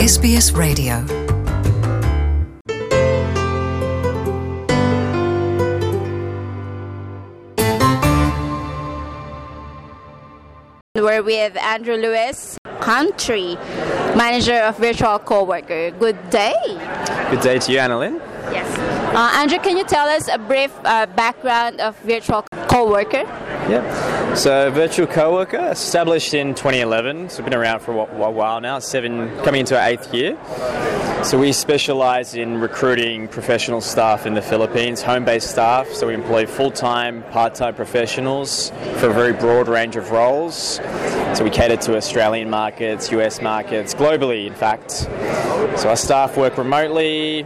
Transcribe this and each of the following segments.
SBS Radio. We're with Andrew Lewis, Country Manager of Virtual Coworker. Good day. Good day to you, Annalyn. Yes. Andrew, can you tell us a brief background of Virtual Coworker? Yep. So Virtual Coworker, established in 2011, so been around for a while now, coming into our 8th year. So we specialise in recruiting professional staff in the Philippines, home-based staff, so we employ full-time, part-time professionals for a very broad range of roles. So we cater to Australian markets, US markets, globally in fact. So our staff work remotely.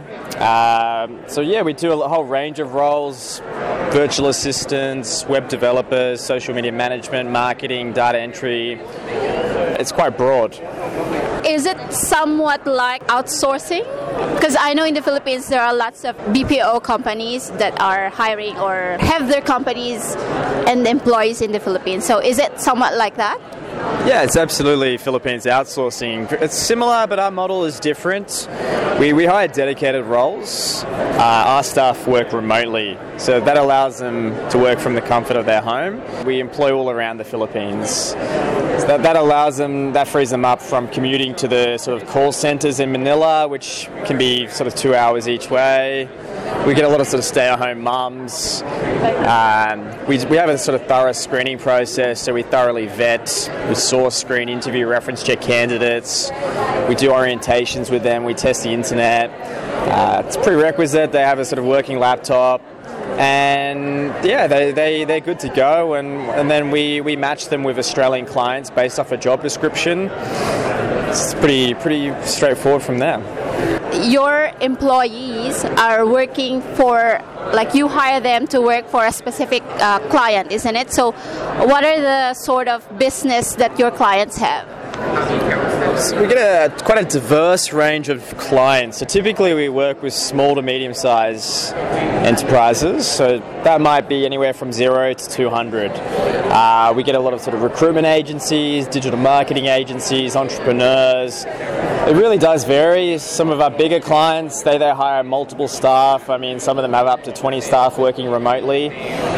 We do a whole range of roles: virtual assistants, web developers, social media management, marketing, data entry. It's quite broad. Is it somewhat like outsourcing? Because I know in the Philippines there are lots of BPO companies that are hiring or have their companies and employees in the Philippines. So is it somewhat like that? Yeah, it's absolutely Philippines outsourcing. It's similar, but our model is different. We hire dedicated roles. Our staff work remotely, so that allows them to work from the comfort of their home. We employ all around the Philippines. So that frees them up from commuting to the sort of call centres in Manila, which can be sort of 2 hours each way. We get a lot of sort of stay-at-home mums. We have a sort of thorough screening process, so we thoroughly vet, we source, screen, interview, reference check candidates. We do orientations with them. We test the internet. It's a prerequisite. They have a sort of working laptop. And yeah, they're good to go, and then we match them with Australian clients based off a job description. It's pretty straightforward from there. Your employees are working for, like, you hire them to work for a specific client, isn't it? So what are the sort of business that your clients have? So we get quite a diverse range of clients. So typically we work with small to medium-sized enterprises. So that might be anywhere from 0 to 200. We get a lot of sort of recruitment agencies, digital marketing agencies, entrepreneurs. It really does vary. Some of our bigger clients, they hire multiple staff. I mean, some of them have up to 20 staff working remotely.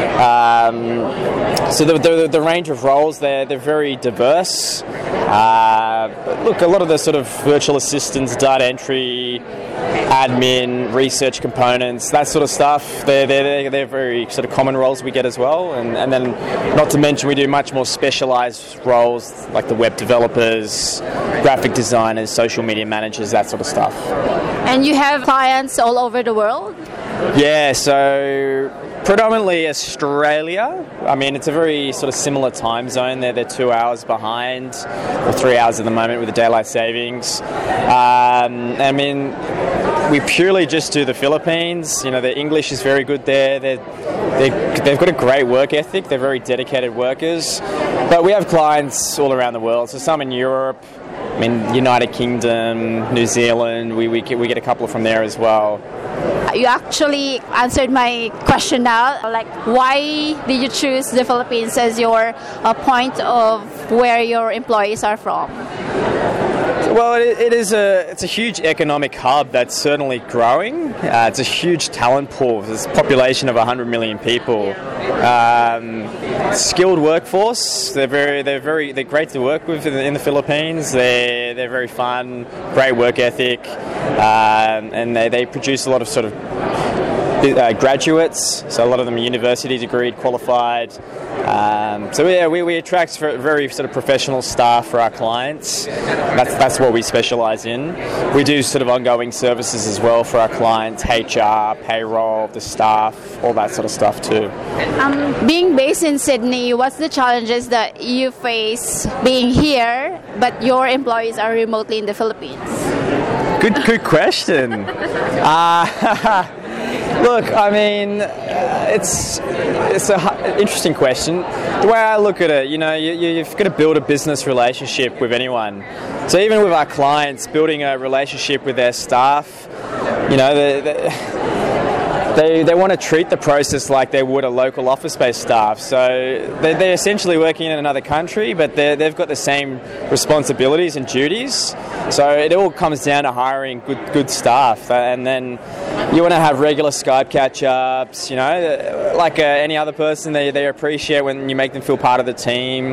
So the range of roles, they're very diverse. Look, a lot of the sort of virtual assistants, data entry, admin, research components, that sort of stuff, they're very sort of common roles we get as well. And then, not to mention, we do much more specialised roles like the web developers, graphic designers, social media managers, that sort of stuff. And you have clients all over the world? Yeah, so predominantly Australia. I mean, it's a very sort of similar time zone. They're 2 hours behind, or 3 hours at the moment with the daylight savings. I mean, we purely just do the Philippines. You know, their English is very good there. They've got a great work ethic. They're very dedicated workers. But we have clients all around the world. So some in Europe, I mean, United Kingdom, New Zealand. We get a couple from there as well. You actually answered my question now. Like, why did you choose the Philippines as your point of where your employees are from? Well, it's a huge economic hub that's certainly growing. It's a huge talent pool. There's a population of 100 million people. Skilled workforce. They're great to work with in the Philippines. They're very fun, great work ethic, and they produce a lot of sort of graduates. So a lot of them are university degreed, qualified. We attract very sort of professional staff for our clients. That's what we specialise in. We do sort of ongoing services as well for our clients: HR, payroll, the staff, all that sort of stuff too. Being based in Sydney, what's the challenges that you face being here, but your employees are remotely in the Philippines? Good question. Look, I mean, it's an interesting question. The way I look at it, you know, you've got to build a business relationship with anyone. So even with our clients, building a relationship with their staff, you know, they want to treat the process like they would a local office-based staff. So they're essentially working in another country, but they've got the same responsibilities and duties. So it all comes down to hiring good staff, and then you want to have regular Skype catch-ups, like any other person. They appreciate when you make them feel part of the team.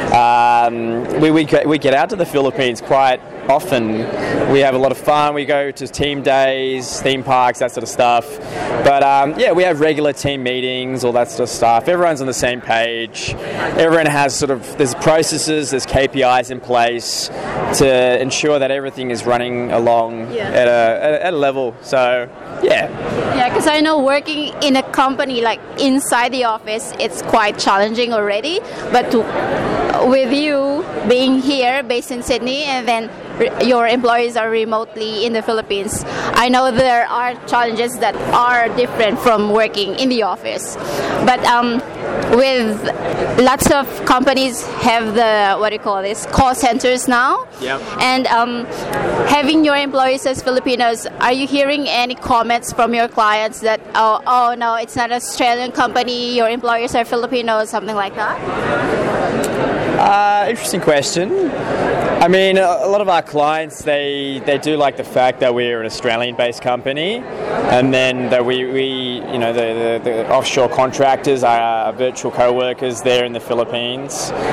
We get out to the Philippines quite often. We have a lot of fun. We go to team days, theme parks, that sort of stuff. But we have regular team meetings, all that sort of stuff. Everyone's on the same page. Everyone has there's processes, there's KPIs in place to ensure that everything is running along at a level. So, yeah. Yeah, because I know working in a company, like inside the office, it's quite challenging already. But with you being here, based in Sydney, and then your employees are remotely in the Philippines, I know there are challenges that are different from working in the office. But with lots of companies have the call centers now. Yep. And having your employees as Filipinos, are you hearing any comments from your clients that oh no, it's not an Australian company, your employers are Filipinos, something like that? Interesting question. I mean, a lot of our clients, they do like the fact that we're an Australian-based company, and then that we the offshore contractors are virtual co-workers there in the Philippines.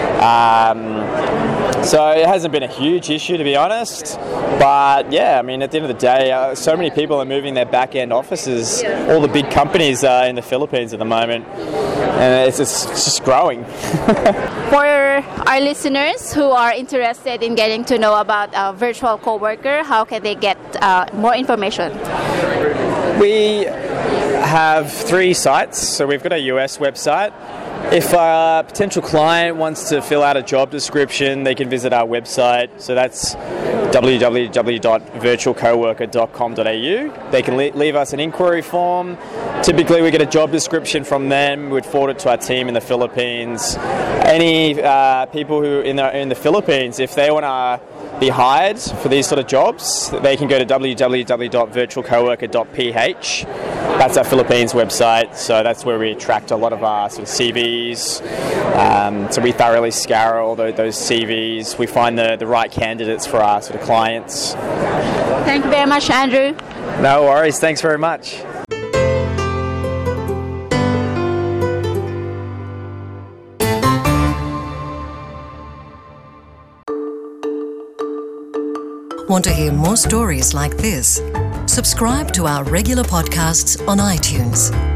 So it hasn't been a huge issue, to be honest. But yeah, I mean, at the end of the day, so many people are moving their back-end offices. All the big companies are in the Philippines at the moment, and it's just growing. For our listeners who are interested in getting to know about a virtual coworker, how can they get more information? We have 3 sites. So we've got a US website. If a potential client wants to fill out a job description, they can visit our website. So that's www.virtualcoworker.com.au. They can leave us an inquiry form. Typically, we get a job description from them. We'd forward it to our team in the Philippines. Any people who in the Philippines, if they want to be hired for these sort of jobs, they can go to www.virtualcoworker.ph. That's our Philippines website, so that's where we attract a lot of our sort of CVs. So we thoroughly scour all those CVs. We find the right candidates for our sort of clients. Thank you very much, Andrew. No worries. Thanks very much. Want to hear more stories like this? Subscribe to our regular podcasts on iTunes.